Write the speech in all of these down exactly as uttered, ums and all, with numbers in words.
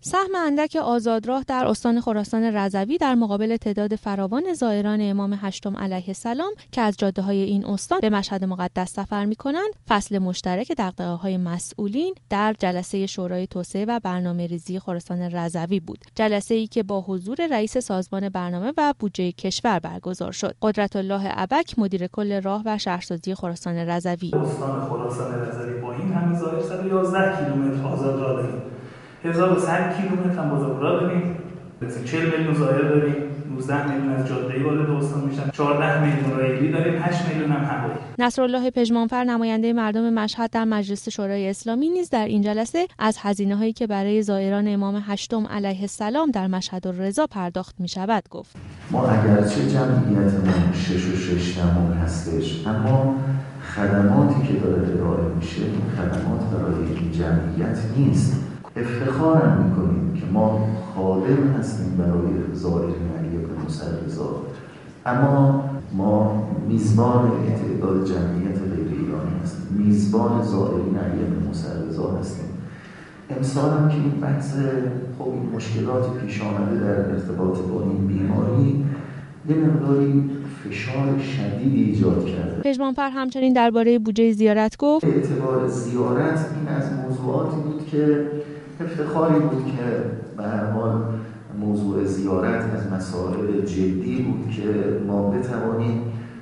سهم اندک آزادراه در استان خراسان رضوی در مقابل تعداد فراوان زائران امام هشتم علیه السلام که از جاده‌های این استان به مشهد مقدس سفر می‌کنند، فصل مشترک دغدغه‌های مسئولین در جلسه شورای توسعه و برنامه‌ریزی خراسان رضوی بود. جلسه‌ای که با حضور رئیس سازمان برنامه و بودجه کشور برگزار شد. قدرت الله ابک، مدیر کل راه و شهرسازی خراسان رضوی: استان خراسان رضوی با این همین ظاهر صد و یازده کیلومتر آزادراه داریم. هزار و صد کیلومتر هم بزرگراه داریم. چهل میلیون زائر داریم. نوزده میلیون از جاده‌ای وارد استان میشن. چهارده میلیون رایلی داریم. هشت میلیون هم هوایی. نصرالله پژمانفر، نماینده مردم مشهد در مجلس شورای اسلامی، نیز در این جلسه از هزینه‌هایی که برای زائران امام هشتم علیه السلام در مشهد الرضا پرداخت می‌شود گفت: ما اگرچه جمعیتمون شش و شش دهم هستش، اما خدماتی که داره ارائه میشه این خدمات برای این جمعیت نیست. افتخارم میکنیم که ما خادم هستیم برای زائرین علی بن موسی رضا، اما ما میزبان تعداد جمعیت غیر ایرانی هستیم، میزبان زائرین علی بن موسی رضا هستیم. امسال هم که این بحث خب این مشکلات پیش آمده در ارتباط با این بیماری یه مقداری فشار شدیدی ایجاد کرده. پژمانفر همچنین درباره بودجه زیارت گفت: اعتبار زیارت این از موضوعاتی بود که افتخاری بود که به هر حال موضوع زیارت از مسائل جدی بود که ما بتوانیم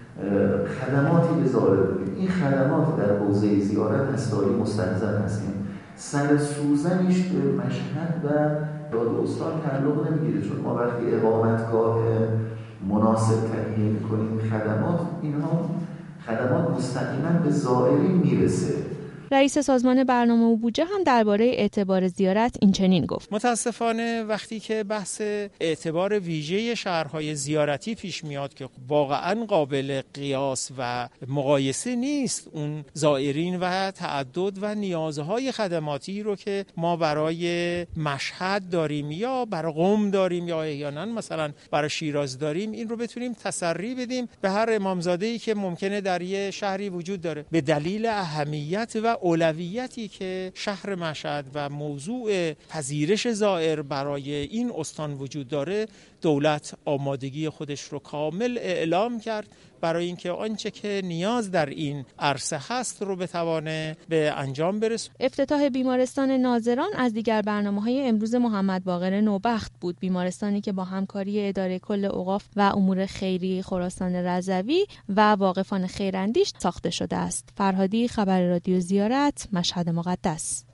خدماتی به زائر بدیم. این خدمات در حوزه زیارت هستاری مستحضر هستیم. سر سوزنش به مشهد و داد استان تعلق نمیگیره، چون ما وقتی اقامتگاه مناسب تهیه میکنیم خدمات، اینها خدمات مستقیما به زائرین میرسه. رئیس سازمان برنامه و بودجه هم درباره اعتبار زیارت این چنین گفت: متاسفانه وقتی که بحث اعتبار ویژه شهرهای زیارتی پیش میاد که واقعا قابل قیاس و مقایسه نیست، اون زائرین و تعدد و نیازهای خدماتی رو که ما برای مشهد داریم یا برای قم داریم یا احیانا مثلا برای شیراز داریم، این رو بتونیم تسری بدیم به هر امامزاده‌ای که ممکنه در یه شهری وجود داره، به دلیل اهمیت و اولویتی که شهر مشهد و موضوع پذیرش زائر برای این استان وجود داره. دولت آمادگی خودش رو کامل اعلام کرد برای اینکه آنچه که نیاز در این عرصه هست رو بتوانه به انجام برسونه. افتتاح بیمارستان ناظران از دیگر برنامه‌های امروز محمد باقر نوبخت بود. بیمارستانی که با همکاری اداره کل اوقاف و امور خیریه خراسان رضوی و واقفان خیراندیش ساخته شده است. فرهادی، خبر رادیو زیارت، مشهد مقدس.